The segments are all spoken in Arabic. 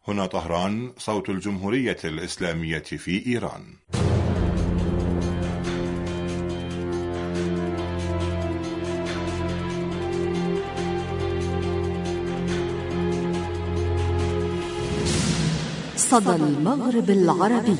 هنا طهران، صوت الجمهورية الإسلامية في إيران. صدى المغرب العربي.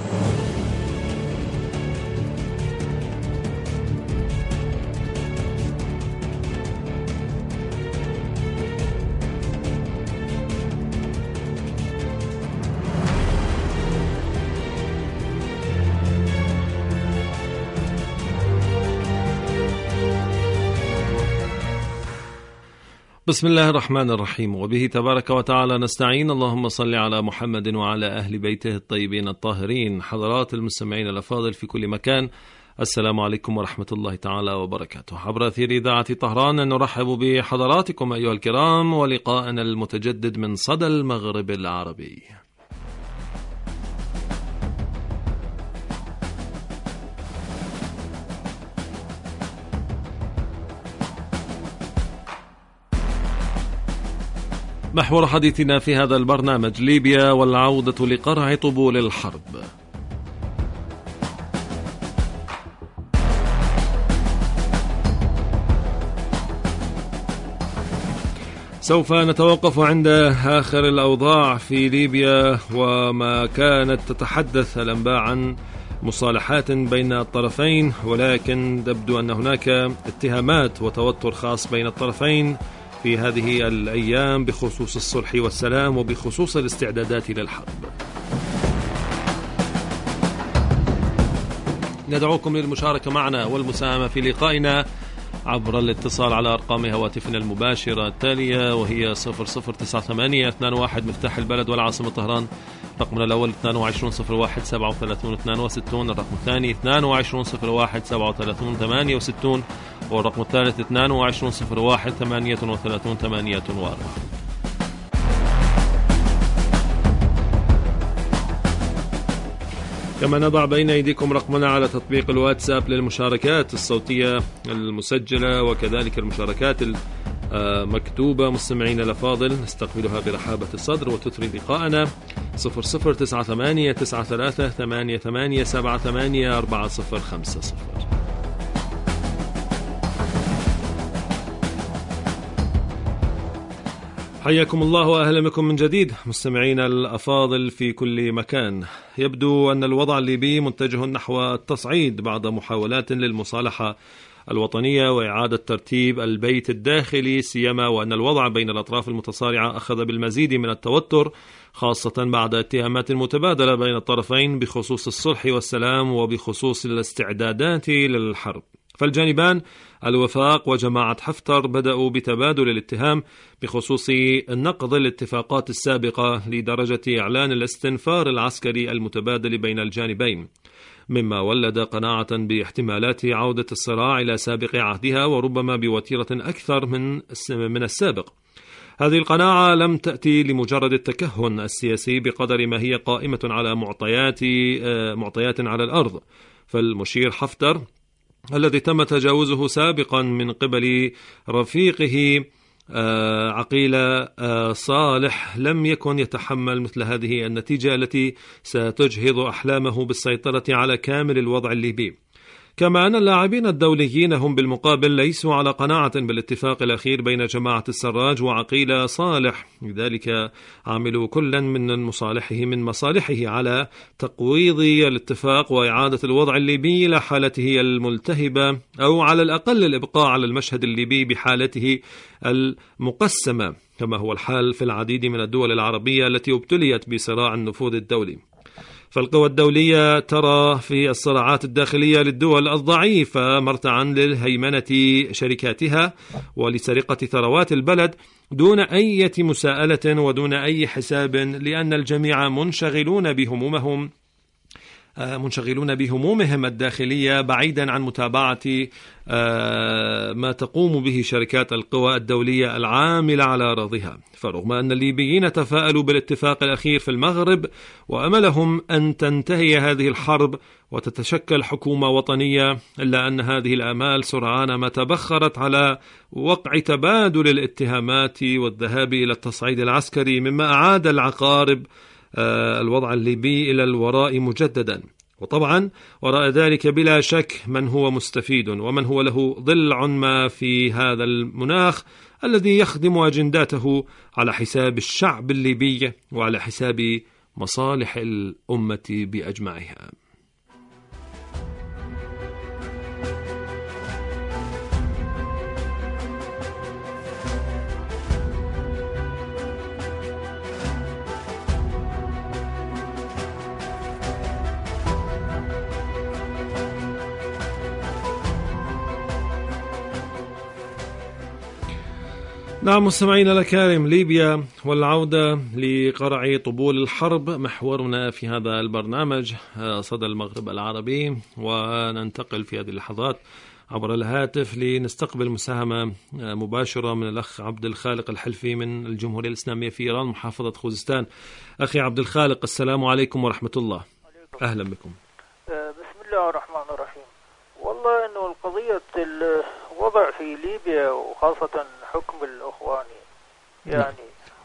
بسم الله الرحمن الرحيم، وبه تبارك وتعالى نستعين. اللهم صل على محمد وعلى أهل بيته الطيبين الطاهرين. حضرات المستمعين الأفاضل في كل مكان، السلام عليكم ورحمة الله تعالى وبركاته. عبر أثير إذاعة طهران نرحب بحضراتكم أيها الكرام، ولقاءنا المتجدد من صدى المغرب العربي. محور حديثنا في هذا البرنامج: ليبيا والعودة لقرع طبول الحرب. سوف نتوقف عند آخر الأوضاع في ليبيا، وما كانت تتحدث الأنباء عن مصالحات بين الطرفين، ولكن تبدو أن هناك اتهامات وتوتر خاص بين الطرفين في هذه الأيام بخصوص الصلح والسلام وبخصوص الاستعدادات للحرب. ندعوكم للمشاركة معنا والمساهمة في لقائنا عبر الاتصال على أرقام هواتفنا المباشرة التالية، وهي 009821 مفتاح البلد والعاصمة طهران. رقمنا الأول 2201-37-62، الرقم الثاني 2201-37-68، والرقم الثالث 2201-38-84. كما نضع بين أيديكم رقمنا على تطبيق الواتساب للمشاركات الصوتية المسجلة وكذلك المشاركات المكتوبة. مستمعين الأفاضل، نستقبلها برحابة الصدر وتثري لقاءنا 00989388784050. حياكم الله وأهلا بكم من جديد مستمعينا الأفاضل في كل مكان. يبدو أن الوضع الليبي متجه نحو التصعيد بعد محاولات للمصالحة الوطنية وإعادة ترتيب البيت الداخلي، سيما وأن الوضع بين الأطراف المتصارعة أخذ بالمزيد من التوتر، خاصة بعد اتهامات متبادلة بين الطرفين بخصوص الصلح والسلام وبخصوص الاستعدادات للحرب. فالجانبان الوفاق وجماعة حفتر بدأوا بتبادل الاتهام بخصوص نقض الاتفاقات السابقة لدرجة إعلان الاستنفار العسكري المتبادل بين الجانبين، مما ولد قناعة باحتمالات عودة الصراع إلى سابق عهدها وربما بوتيرة أكثر من السابق. هذه القناعة لم تأتي لمجرد التكهن السياسي بقدر ما هي قائمة على معطيات على الأرض. فالمشير حفتر الذي تم تجاوزه سابقا من قبل رفيقه عقيل صالح لم يكن يتحمل مثل هذه النتيجة التي ستجهض أحلامه بالسيطرة على كامل الوضع الليبي. كما أن اللاعبين الدوليين هم بالمقابل ليسوا على قناعة بالاتفاق الأخير بين جماعة السراج وعقيل صالح، لذلك عملوا كلا من مصالحه على تقويض الاتفاق وإعادة الوضع الليبي إلى حالته الملتهبة، أو على الأقل الإبقاء على المشهد الليبي بحالته المقسمة، كما هو الحال في العديد من الدول العربية التي ابتليت بصراع النفوذ الدولي. فالقوى الدولية ترى في الصراعات الداخلية للدول الضعيفة مرتعا للهيمنة شركاتها ولسرقة ثروات البلد دون أي مساءلة ودون أي حساب، لأن الجميع منشغلون بهمومهم منشغلون بهمومهم الداخلية بعيدا عن متابعة ما تقوم به شركات القوى الدولية العاملة على أراضيها. فرغم أن الليبيين تفاءلوا بالاتفاق الأخير في المغرب وأملهم أن تنتهي هذه الحرب وتتشكل حكومة وطنية، إلا أن هذه الآمال سرعان ما تبخرت على وقع تبادل الاتهامات والذهاب إلى التصعيد العسكري، مما أعاد العقارب الوضع الليبي إلى الوراء مجددا. وطبعا وراء ذلك بلا شك من هو مستفيد ومن هو له ضلع ما في هذا المناخ الذي يخدم أجنداته على حساب الشعب الليبي وعلى حساب مصالح الأمة بأجمعها. نعم مستمعينا الكرام، ليبيا والعودة لقرع طبول الحرب محورنا في هذا البرنامج صدى المغرب العربي، وننتقل في هذه اللحظات عبر الهاتف لنستقبل مساهمة مباشرة من الأخ عبد الخالق الحلفي من الجمهورية الإسلامية في إيران محافظة خوزستان. أخي عبد الخالق، السلام عليكم ورحمة الله. أهلا بكم. بسم الله الرحمن الرحيم. والله أنه القضية الوضع في ليبيا وخاصة حكم الأخواني يعني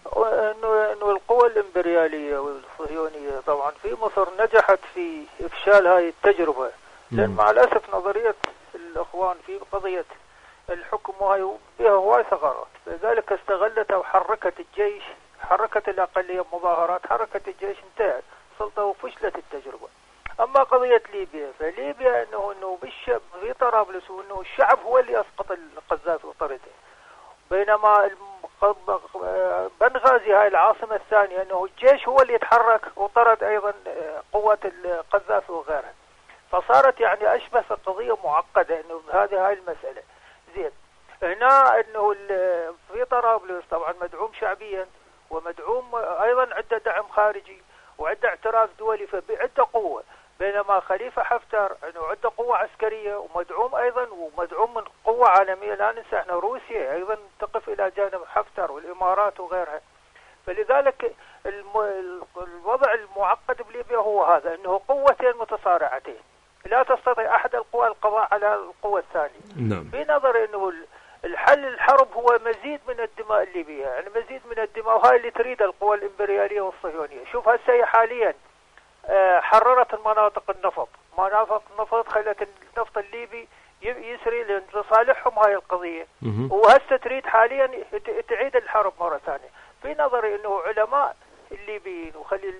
أنه القوى الإمبريالية والصهيونية طبعا في مصر نجحت في إفشال هاي التجربة، لأن مع الأسف نظرية الأخوان في قضية الحكم وهي بها هواي ثغرات، لذلك استغلتها وحركت الجيش، حركت الأقلية مظاهرات، حركت الجيش، انتهت السلطة وفشلت التجربة. أما قضية ليبيا فليبيا أنه بالشعب في طرابلس وأنه الشعب هو اللي أسقط القذافي وطرده، بينما بنغازي هاي العاصمة الثانية أنه الجيش هو اللي يتحرك وطرد أيضا قوات القذافي وغيرها، فصارت يعني أشبه في قضية معقدة أنه هاي المسألة. زين هنا أنه في طرابلس طبعا مدعوم شعبيا ومدعوم أيضا عدة دعم خارجي وعدة اعتراف دولي فبعدة قوة، بينما خليفة حفتر أنه عنده قوة عسكرية ومدعوم أيضا ومدعوم من قوة عالمية، لا ننسى احنا روسيا أيضا تقف إلى جانب حفتر والإمارات وغيرها. فلذلك الوضع المعقد بليبيا هو هذا، أنه قوتين متصارعتين لا تستطيع أحد القوى القضاء على القوة الثانية. نعم. في نظر أنه الحل الحرب هو مزيد من الدماء الليبية، يعني مزيد من الدماء، وهاي اللي تريد القوى الإمبريالية والصهيونية. شوف هسه حاليا حررت المناطق النفط، مناطق النفط خلت النفط الليبي يسري لصالحهم هاي القضية، وهسه تريد حاليا تعيد الحرب مرة ثانية. في نظري أنه علماء الليبيين وخلي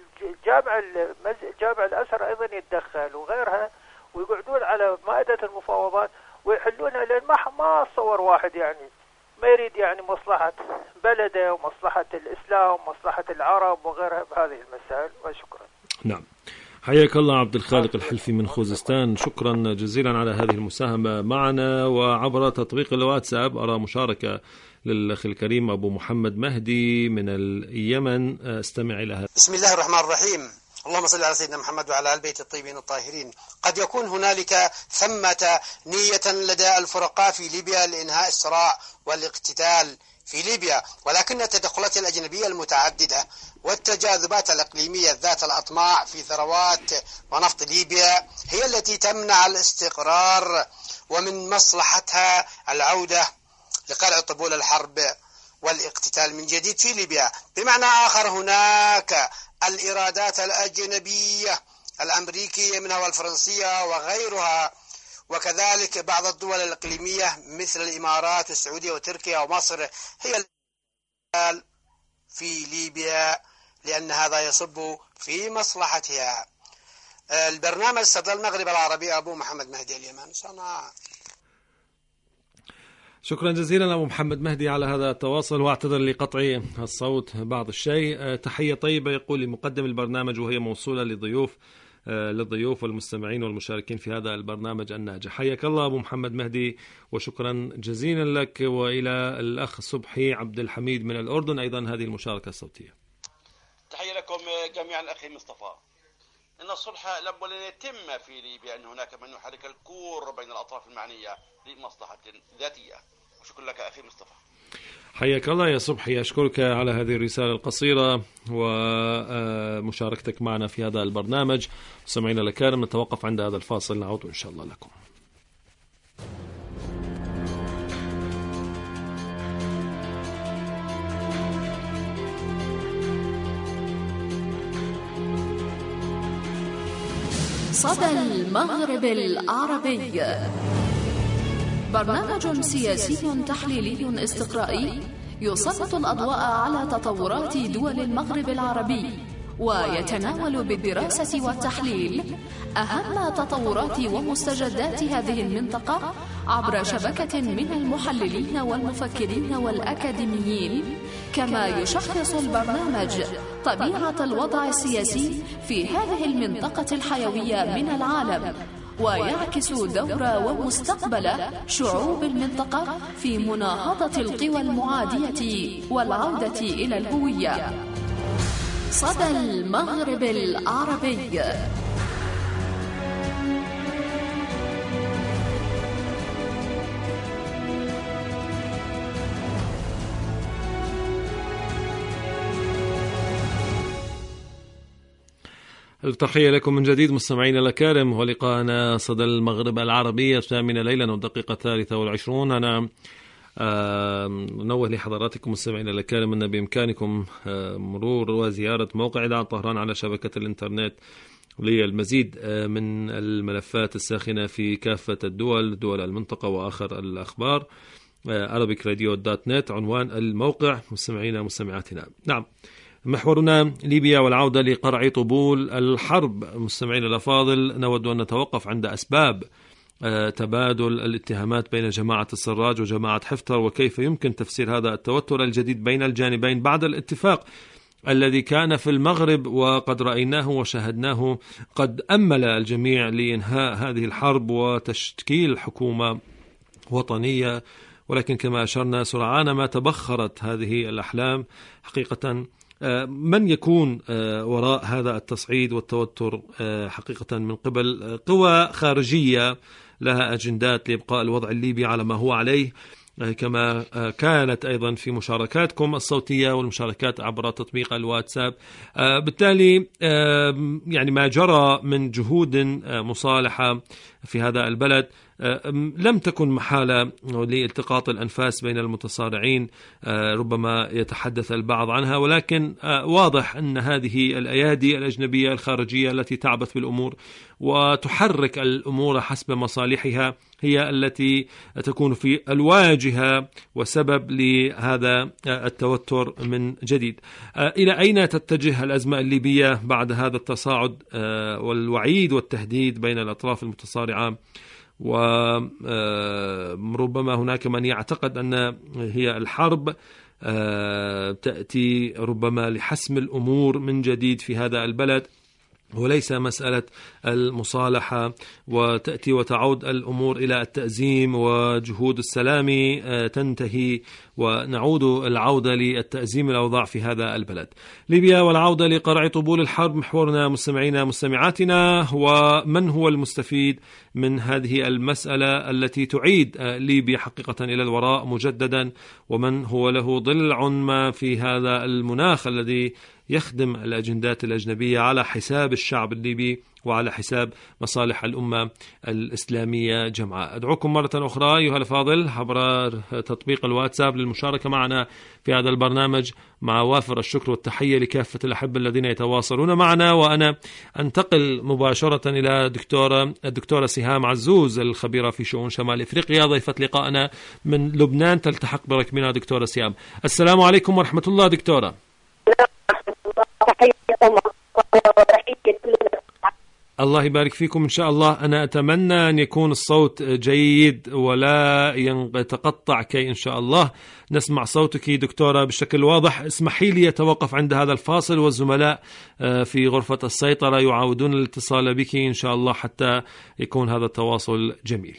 جامع الأسر أيضا يتدخل وغيرها ويقعدون على مائدة المفاوضات ويحلونها، لأن ما صور واحد يعني ما يريد يعني مصلحة بلده ومصلحة الإسلام ومصلحة العرب وغيرها بهذه المسائل. وشكرا. نعم، حياك الله عبد الخالق الحلفي من خوزستان، شكرا جزيلا على هذه المساهمة معنا. وعبر تطبيق الواتساب أرى مشاركة للأخ الكريم أبو محمد مهدي من اليمن، استمع إلى هذا. بسم الله الرحمن الرحيم. اللهم صل على سيدنا محمد وعلى البيت الطيبين الطاهرين. قد يكون هنالك ثمة نية لدى الفرقاء في ليبيا لإنهاء الصراع والاقتتال في ليبيا، ولكن التدخلات الأجنبية المتعددة والتجاذبات الإقليمية ذات الأطماع في ثروات ونفط ليبيا هي التي تمنع الاستقرار، ومن مصلحتها العودة لقلع طبول الحرب والاقتتال من جديد في ليبيا. بمعنى آخر هناك الإرادات الأجنبية الأمريكية منها والفرنسية وغيرها، وكذلك بعض الدول الإقليمية مثل الإمارات والسعودية وتركيا ومصر هي في ليبيا، لأن هذا يصب في مصلحتها. البرنامج صدى المغرب العربي، أبو محمد مهدي اليمن، صنعاء. شكرا جزيلا أبو محمد مهدي على هذا التواصل، واعتذر لقطع الصوت بعض الشيء. تحية طيبة يقول لمقدم البرنامج وهي موصولة للضيوف والمستمعين والمشاركين في هذا البرنامج الناجح. حياك الله أبو محمد مهدي وشكرا جزيلا لك. وإلى الأخ صبحي عبد الحميد من الأردن أيضا هذه المشاركة الصوتية. تحية لكم جميعا أخي مصطفى. أن الصلح لن يتم في ليبيا، أن هناك من يحرك الكور بين الأطراف المعنية لمصلحة ذاتية. وشكرا لك أخي مصطفى. حياك الله يا صبحي، أشكرك على هذه الرسالة القصيرة ومشاركتك معنا في هذا البرنامج. سمعنا الكرام، نتوقف عند هذا الفاصل، نعود إن شاء الله لكم. صدى المغرب العربي، برنامج سياسي تحليلي استقرائي يسلط الأضواء على تطورات دول المغرب العربي، ويتناول بالدراسة والتحليل أهم تطورات ومستجدات هذه المنطقة عبر شبكة من المحللين والمفكرين والأكاديميين. كما يشخص البرنامج طبيعة الوضع السياسي في هذه المنطقة الحيوية من العالم، ويعكس دور ومستقبل شعوب المنطقة في مناهضة القوى المعادية والعودة إلى الهوية. صدى المغرب العربي. التحية لكم من جديد مستمعينا الأكارم، ولقاءنا صدى المغرب العربي 8 ليلا والدقيقة 23. أنا نوه لحضراتكم مستمعينا الأكارم أن بإمكانكم مرور وزيارة موقع إذاعة طهران على شبكة الإنترنت للمزيد من الملفات الساخنة في كافة دول المنطقة وآخر الأخبار. arabicradio.net عنوان الموقع مستمعينا مستمعاتنا. نعم، محورنا ليبيا والعودة لقرع طبول الحرب. مستمعين الأفاضل، نود أن نتوقف عند أسباب تبادل الاتهامات بين جماعة السراج وجماعة حفتر، وكيف يمكن تفسير هذا التوتر الجديد بين الجانبين بعد الاتفاق الذي كان في المغرب وقد رأيناه وشاهدناه قد أمل الجميع لإنهاء هذه الحرب وتشكيل حكومة وطنية. ولكن كما أشرنا سرعان ما تبخرت هذه الأحلام حقيقة. من يكون وراء هذا التصعيد والتوتر حقيقة من قبل قوى خارجية لها أجندات لإبقاء الوضع الليبي على ما هو عليه، كما كانت أيضا في مشاركاتكم الصوتية والمشاركات عبر تطبيق الواتساب. بالتالي يعني ما جرى من جهود مصالحة في هذا البلد لم تكن محالة لالتقاط الأنفاس بين المتصارعين، ربما يتحدث البعض عنها، ولكن واضح أن هذه الأيادي الأجنبية الخارجية التي تعبث بالأمور وتحرك الأمور حسب مصالحها هي التي تكون في الواجهة وسبب لهذا التوتر من جديد. إلى أين تتجه الأزمة الليبية بعد هذا التصاعد والوعيد والتهديد بين الأطراف المتصارعة؟ وربما هناك من يعتقد أن هي الحرب تأتي ربما لحسم الأمور من جديد في هذا البلد، وليس مسألة المصالحة وتأتي وتعود الأمور إلى التأزيم وجهود السلام تنتهي ونعود العودة للتأزيم الأوضاع في هذا البلد. ليبيا والعودة لقرع طبول الحرب، محورنا مستمعينا مستمعاتنا. ومن هو المستفيد من هذه المسألة التي تعيد ليبيا حقيقة إلى الوراء مجددا، ومن هو له ضلع ما في هذا المناخ الذي يخدم الأجندات الأجنبية على حساب الشعب الليبي وعلى حساب مصالح الأمة الإسلامية جمعاء. أدعوكم مرة أخرى أيها الأفاضل عبر تطبيق الواتساب للمشاركة معنا في هذا البرنامج، مع وافر الشكر والتحية لكافة الأحبة الذين يتواصلون معنا. وأنا أنتقل مباشرة إلى الدكتورة سهام عزوز الخبيرة في شؤون شمال إفريقيا، ضيفة لقائنا من لبنان، تلتحق بركبنا دكتورة سهام. السلام عليكم ورحمة الله دكتورة. الله يبارك فيكم إن شاء الله. أنا أتمنى أن يكون الصوت جيد ولا يتقطع كي إن شاء الله نسمع صوتك دكتورة بشكل واضح. اسمحي لي أتوقف عند هذا الفاصل، والزملاء في غرفة السيطرة يعاودون الاتصال بك إن شاء الله حتى يكون هذا التواصل جميل.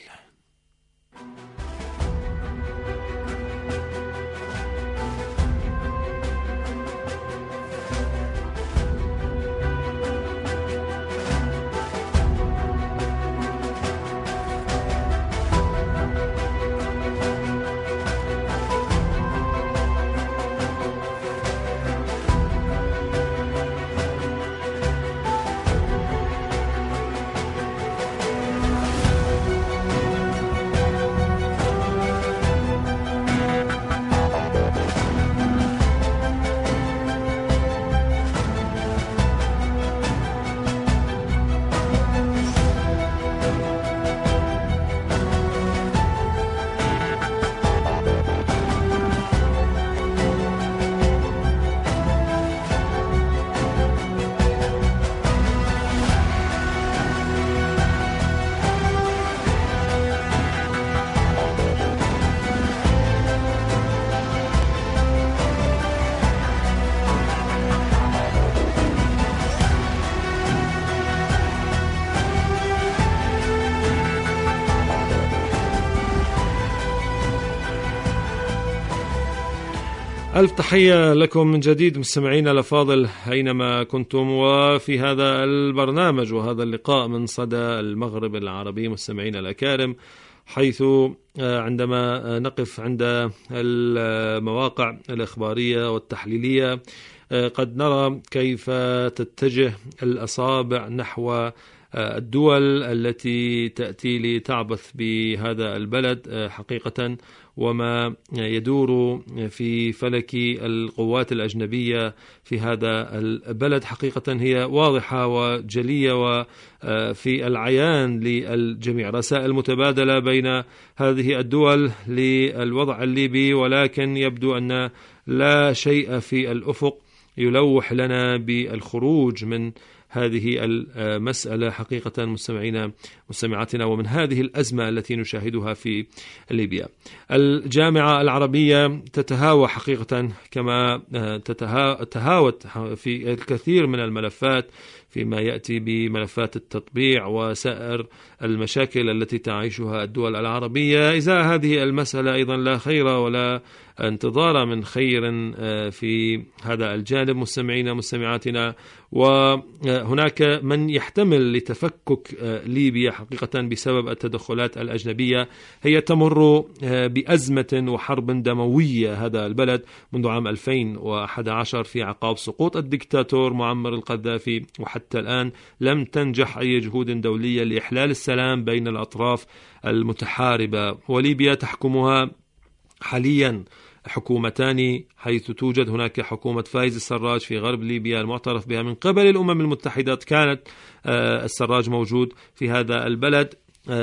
ألف تحية لكم من جديد مستمعينا الأفاضل أينما كنتم، وفي هذا البرنامج وهذا اللقاء من صدى المغرب العربي مستمعينا الأكارم، حيث عندما نقف عند المواقع الإخبارية والتحليلية قد نرى كيف تتجه الأصابع نحو الدول التي تأتي لتعبث بهذا البلد حقيقة، وما يدور في فلك القوات الأجنبية في هذا البلد حقيقة هي واضحة وجلية وفي العيان للجميع. رسائل متبادلة بين هذه الدول للوضع الليبي، ولكن يبدو أن لا شيء في الأفق يلوح لنا بالخروج من هذه المسألة حقيقة مستمعينا مستمعاتنا، ومن هذه الأزمة التي نشاهدها في ليبيا. الجامعة العربية تتهاوى حقيقة كما تهاوت في الكثير من الملفات فيما يأتي بملفات التطبيع وسائر المشاكل التي تعيشها الدول العربية. إذا هذه المسألة أيضا لا خير ولا انتظار من خير في هذا الجانب مستمعينا مستمعاتنا، وهناك من يحتمل لتفكك ليبيا حقيقة بسبب التدخلات الأجنبية. هي تمر بأزمة وحرب دموية هذا البلد منذ عام 2011 في عقاب سقوط الدكتاتور معمر القذافي، وحتى الآن لم تنجح أي جهود دولية لإحلال السلام بين الأطراف المتحاربة. وليبيا تحكمها حاليا حكومتان، حيث توجد هناك حكومة فايز السراج في غرب ليبيا المعترف بها من قبل الأمم المتحدة. كانت السراج موجود في هذا البلد،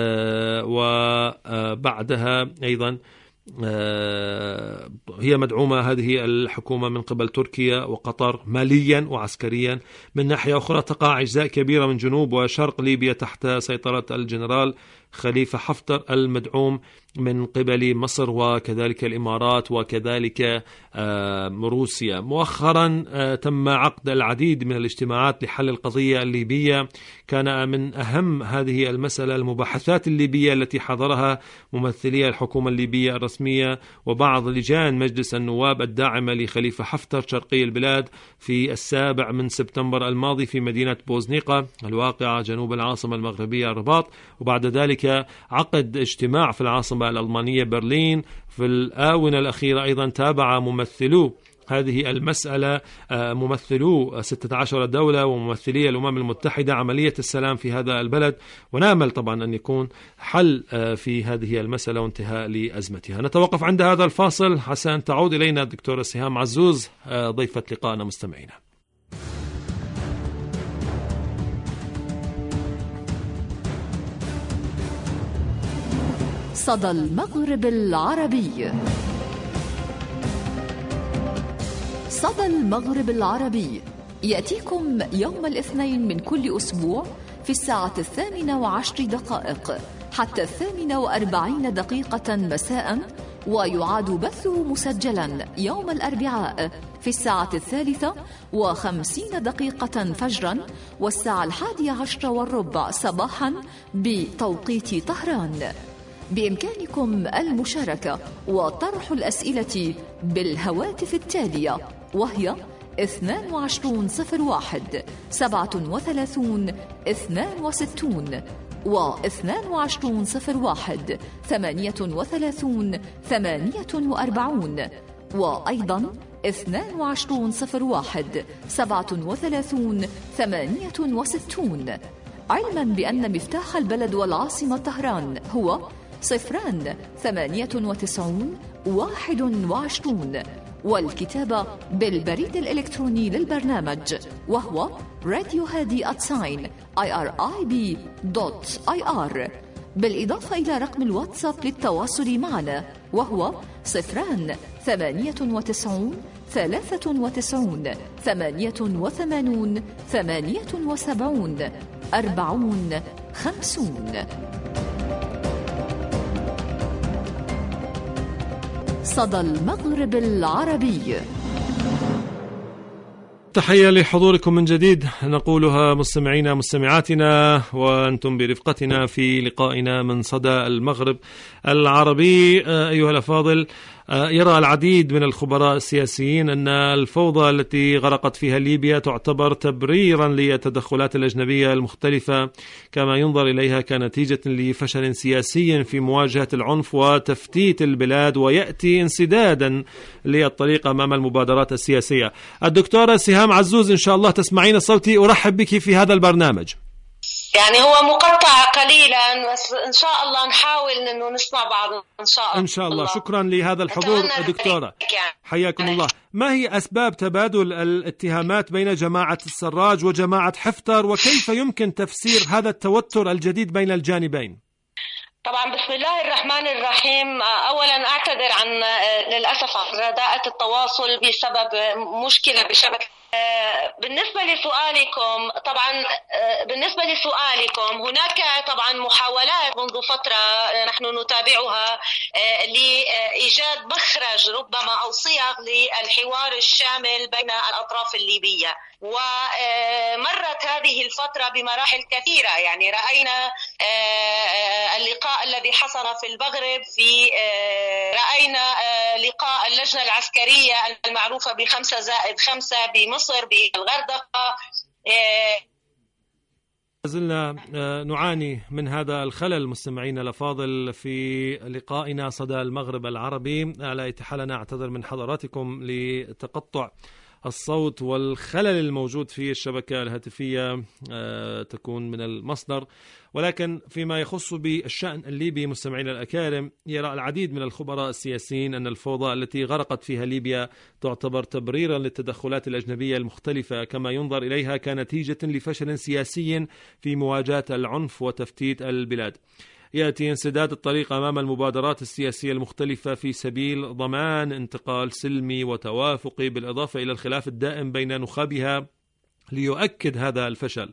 وبعدها أيضا هي مدعومة هذه الحكومة من قبل تركيا وقطر ماليا وعسكريا. من ناحية أخرى تقع أجزاء كبيرة من جنوب وشرق ليبيا تحت سيطرة الجنرال خليفة حفتر المدعوم من قبل مصر وكذلك الإمارات وكذلك روسيا. مؤخرا تم عقد العديد من الاجتماعات لحل القضية الليبية. كان من أهم هذه المسألة المباحثات الليبية التي حضرها ممثلي الحكومة الليبية الرسمية وبعض لجان مجلس النواب الداعمة لخليفة حفتر شرقي البلاد في 7 سبتمبر الماضي في مدينة بوزنيقة الواقعة جنوب العاصمة المغربية الرباط. وبعد ذلك عقد اجتماع في العاصمة الألمانية برلين. في الآونة الأخيرة أيضا تابع ممثلو هذه المسألة ممثلو 16 دولة وممثلي الأمم المتحدة عملية السلام في هذا البلد، ونامل طبعا أن يكون حل في هذه المسألة وانتهاء لأزمتها. نتوقف عند هذا الفاصل حتى أن تعود إلينا الدكتورة سهام عزوز ضيفة لقائنا مستمعينا. صدى المغرب العربي. صدى المغرب العربي يأتيكم يوم الاثنين من كل أسبوع في 18:10 حتى 48 مساء، ويعاد بثه مسجلا يوم الأربعاء في 3:50 فجرا والساعة 11:15 صباحا بتوقيت طهران. بإمكانكم المشاركة وطرح الأسئلة بالهواتف التالية، وهي 2201 37 62 و2201 38 48 وأيضا 2201 37 68، علما بأن مفتاح البلد والعاصمة طهران هو 098 21، والكتابة بالبريد الإلكتروني للبرنامج وهو radio@irib.ir، بالإضافة إلى رقم الواتساب للتواصل معنا وهو 098 93 88 78 40 50. صدى المغرب العربي. تحية لحضوركم من جديد نقولها مستمعينا مستمعاتنا وأنتم برفقتنا في لقائنا من صدى المغرب العربي. أيها الأفاضل، يرى العديد من الخبراء السياسيين أن الفوضى التي غرقت فيها ليبيا تعتبر تبريرا للتدخلات الأجنبية المختلفة، كما ينظر إليها كنتيجة لفشل سياسي في مواجهة العنف وتفتيت البلاد، ويأتي انسدادا للطريق أمام المبادرات السياسية. الدكتورة سهام عزوز، إن شاء الله تسمعين صوتي، أرحب بك في هذا البرنامج. يعني هو مقطع قليلا بس إن شاء الله نحاول إنه نسمع بعض إن شاء الله. شكرا لهذا الحضور دكتورة، حياكم الله. ما هي أسباب تبادل الاتهامات بين جماعة السراج وجماعة حفتر، وكيف يمكن تفسير هذا التوتر الجديد بين الجانبين؟ طبعا بسم الله الرحمن الرحيم. أولا أعتذر عن للأسف عن رداءة التواصل بسبب مشكلة بشبكة. بالنسبة لسؤالكم، هناك طبعا محاولات منذ فترة نحن نتابعها لإيجاد مخرج ربما أو صيغ للحوار الشامل بين الأطراف الليبية، ومرت هذه الفترة بمراحل كثيرة. يعني رأينا اللقاء الذي حصل في المغرب، رأينا لقاء اللجنة العسكرية المعروفة ب5+5 بمصر بالغردقة. زلنا نعاني من هذا الخلل مستمعينا الأفاضل في لقائنا صدى المغرب العربي. على أي حال أنا أعتذر من حضراتكم لتقطع الصوت والخلل الموجود في الشبكة الهاتفية تكون من المصدر، ولكن فيما يخص بالشأن الليبي مستمعينا الأكارم، يرى العديد من الخبراء السياسيين أن الفوضى التي غرقت فيها ليبيا تعتبر تبريرا للتدخلات الأجنبية المختلفة، كما ينظر إليها كنتيجة لفشل سياسي في مواجهة العنف وتفتيت البلاد. يأتي انسداد الطريق أمام المبادرات السياسية المختلفة في سبيل ضمان انتقال سلمي وتوافقي، بالإضافة إلى الخلاف الدائم بين نخابها ليؤكد هذا الفشل.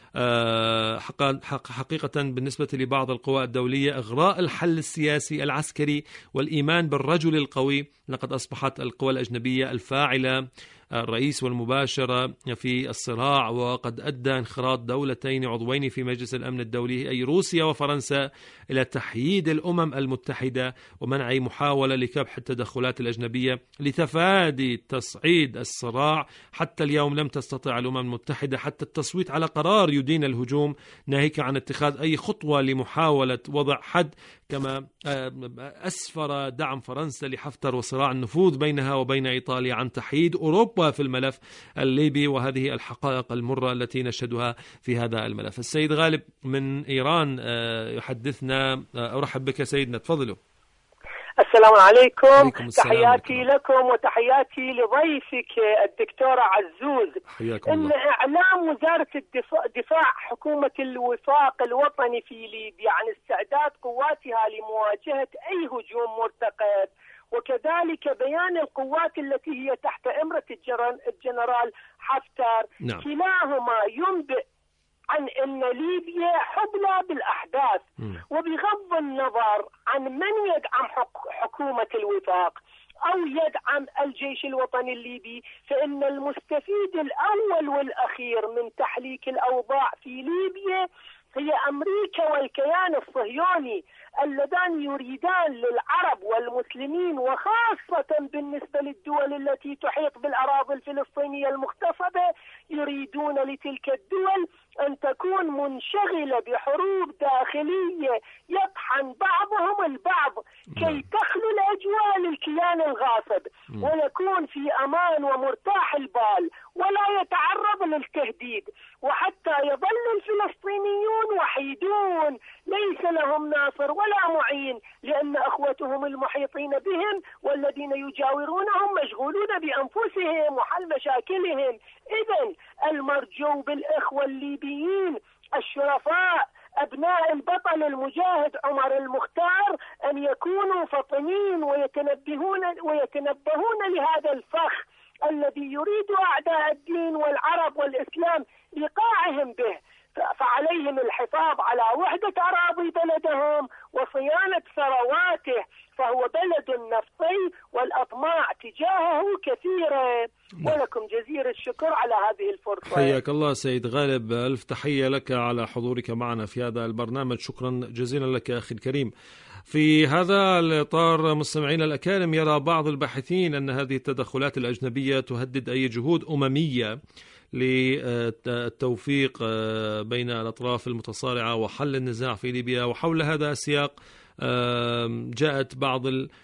حقيقة بالنسبة لبعض القوى الدولية إغراء الحل السياسي العسكري والإيمان بالرجل القوي، لقد أصبحت القوى الأجنبية الفاعلة الرئيس والمباشرة في الصراع، وقد أدى انخراط دولتين عضوين في مجلس الأمن الدولي أي روسيا وفرنسا إلى تحييد الأمم المتحدة ومنع محاولة لكبح التدخلات الأجنبية لتفادي تصعيد الصراع. حتى اليوم لم تستطع الأمم المتحدة حتى التصويت على قرار يدين الهجوم، ناهيك عن اتخاذ أي خطوة لمحاولة وضع حد، كما أسفر دعم فرنسا لحفتر وصراع النفوذ بينها وبين إيطاليا عن تحييد أوروبا في الملف الليبي، وهذه الحقائق المرة التي نشهدها في هذا الملف. السيد غالب من إيران يحدثنا. أرحب بك سيدنا، تفضلوا. السلام عليكم. تحياتي لكم وتحياتي لضيفك الدكتورة عزوز. إن إعلام وزارة الدفاع حكومة الوفاق الوطني في ليبيا عن استعداد قواتها لمواجهة أي هجوم مرتقب، وكذلك بيان القوات التي هي تحت إمرة الجنرال حفتر، كلاهما ينبئ عن أن ليبيا حبلى بالأحداث. وبغض النظر عن من يدعم حكومة الوفاق أو يدعم الجيش الوطني الليبي، فإن المستفيد الأول والأخير من تحليك الأوضاع في ليبيا هي أمريكا والكيان الصهيوني، اللذان يريدان للعرب والمسلمين، وخاصة بالنسبة للدول التي تحيط بالأراضي الفلسطينية المغتصبة، يريدون لتلك الدول أن تكون منشغلة بحروب داخلية يطحن بعضهم البعض كي تخلو الأجواء للكيان الغاصب ويكون في أمان ومرتاح البال ولا يتعرض للتهديد، وحتى يظل الفلسطينيون وحيدون ليس لهم ناصر ولا معين، لأن أخوتهم المحيطين بهم والذين يجاورونهم مشغولون بأنفسهم وحل مشاكلهم. إذن المرجو بالإخوة الليبيين الشرفاء أبناء البطل المجاهد عمر المختار أن يكونوا فطنين ويتنبهون لهذا الفخ الذي يريد أعداء الدين والعرب والإسلام إيقاعهم به، فعليهم الحفاظ على وحدة أراضي بلدهم وصيانة ثرواته، فهو بلد نفطي والأطماع تجاهه كثيرة. ولكم جزيل الشكر على هذه الفرصة. حياك الله سيد غالب، ألف تحية لك على حضورك معنا في هذا البرنامج، شكرا جزيلا لك أخي الكريم. في هذا الإطار مستمعينا الأكارم، يرى بعض الباحثين أن هذه التدخلات الأجنبية تهدد أي جهود أممية للتوفيق بين الأطراف المتصارعة وحل النزاع في ليبيا. وحول هذا السياق جاءت بعض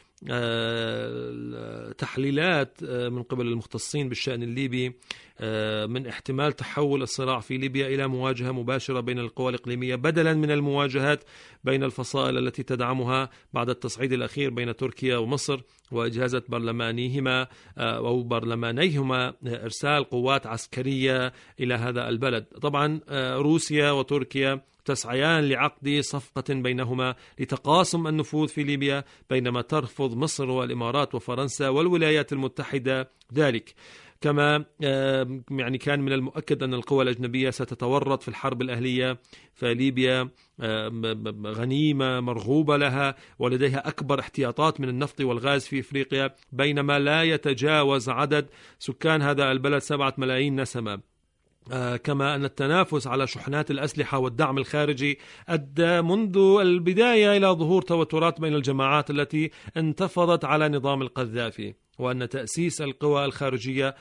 التحليلات من قبل المختصين بالشأن الليبي من احتمال تحول الصراع في ليبيا إلى مواجهة مباشرة بين القوى الإقليمية بدلا من المواجهات بين الفصائل التي تدعمها بعد التصعيد الأخير بين تركيا ومصر وإجازة برلمانيهما أو برلمانيهما إرسال قوات عسكرية إلى هذا البلد. طبعا روسيا وتركيا تسعيان لعقد صفقة بينهما لتقاسم النفوذ في ليبيا، بينما ترفض مصر والإمارات وفرنسا والولايات المتحدة ذلك. كما يعني كان من المؤكد أن القوى الأجنبية ستتورط في الحرب الأهلية، فليبيا غنيمة مرغوبة لها ولديها أكبر احتياطات من النفط والغاز في إفريقيا، بينما لا يتجاوز عدد سكان هذا البلد 7 ملايين نسمة. كما أن التنافس على شحنات الأسلحة والدعم الخارجي أدى منذ البداية إلى ظهور توترات بين الجماعات التي انتفضت على نظام القذافي، وأن تأسيس القوى الخارجية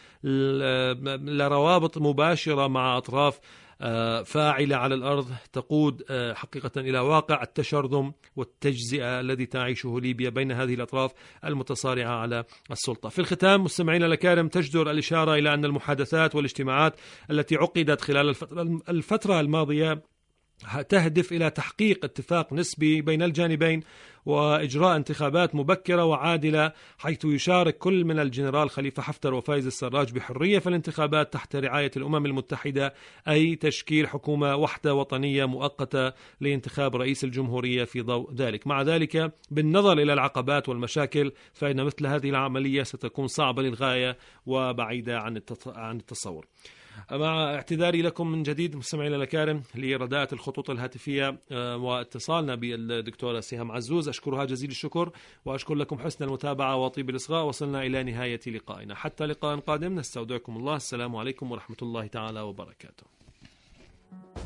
لروابط مباشرة مع أطراف فاعلة على الأرض تقود حقيقة إلى واقع التشرذم والتجزئة الذي تعيشه ليبيا بين هذه الأطراف المتصارعة على السلطة. في الختام مستمعينا الأكارم، تجدر الإشارة إلى أن المحادثات والاجتماعات التي عقدت خلال الفترة الماضية تهدف إلى تحقيق اتفاق نسبي بين الجانبين وإجراء انتخابات مبكرة وعادلة، حيث يشارك كل من الجنرال خليفة حفتر وفايز السراج بحرية في الانتخابات تحت رعاية الأمم المتحدة، أي تشكيل حكومة وحدة وطنية مؤقتة لانتخاب رئيس الجمهورية في ضوء ذلك. مع ذلك بالنظر إلى العقبات والمشاكل فإن مثل هذه العملية ستكون صعبة للغاية وبعيدة عن التصور. مع اعتذاري لكم من جديد مستمعينا الأكارم لرداءة الخطوط الهاتفية واتصالنا بالدكتورة سهام عزوز، أشكرها جزيل الشكر وأشكر لكم حسن المتابعة وطيب الإصغاء. وصلنا إلى نهاية لقائنا، حتى لقاء قادم نستودعكم الله. السلام عليكم ورحمة الله تعالى وبركاته.